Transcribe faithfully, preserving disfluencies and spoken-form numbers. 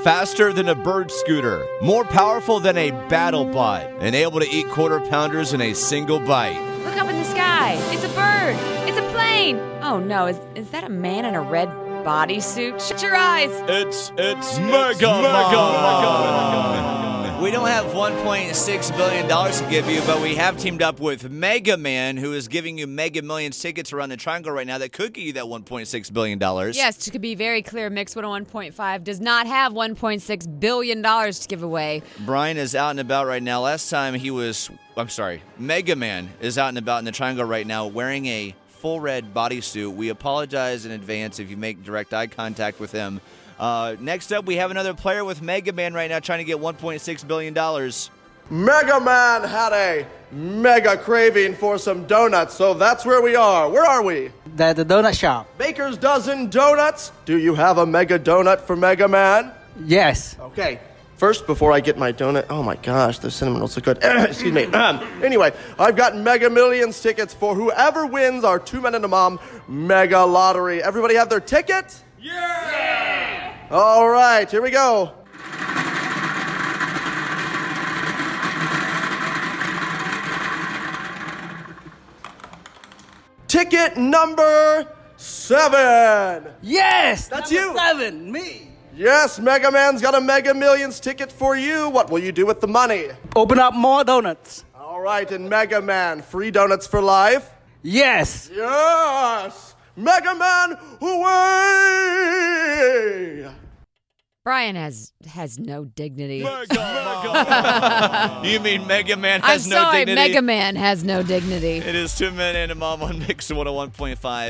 faster than a bird scooter, more powerful than a battle bot, and able to eat quarter pounders in a single bite. Look up in the sky. It's a bird. It's a plane. Oh no, is is that a man in a red bodysuit? Shut your eyes. It's it's Mega Man. We don't have one point six billion dollars to give you, but we have teamed up with Mega Man, who is giving you Mega Millions tickets around the triangle right now that could get you that one point six billion dollars. Yes, to be very clear, Mix one oh one point five does not have one point six billion dollars to give away. Brian is out and about right now. Last time he was, I'm sorry, Mega Man is out and about in the triangle right now wearing a full red bodysuit. We apologize in advance if you make direct eye contact with him. Uh, next up, we have another player with Mega Man right now trying to get one point six billion dollars. Mega Man had a mega craving for some donuts, so that's where we are. Where are we? The, the donut shop. Baker's Dozen Donuts. Do you have a mega donut for Mega Man? Yes. Okay. First, before I get my donut, oh my gosh, the cinnamon rolls look good. Excuse me. Anyway, I've got Mega Millions tickets for whoever wins our Two Men and a Mom Mega Lottery. Everybody have their tickets? Yeah! yeah! All right, here we go. Ticket number seven. Yes! That's number you. Seven, me. Yes, Mega Man's got a Mega Millions ticket for you. What will you do with the money? Open up more donuts. All right, and Mega Man, free donuts for life? Yes. Yes! Mega Man away! Brian has has no dignity. Mega Man. You mean Mega Man I'm has no sorry, dignity? Mega Man has no dignity. It is Two Men and a Mom on Mix one oh one point five.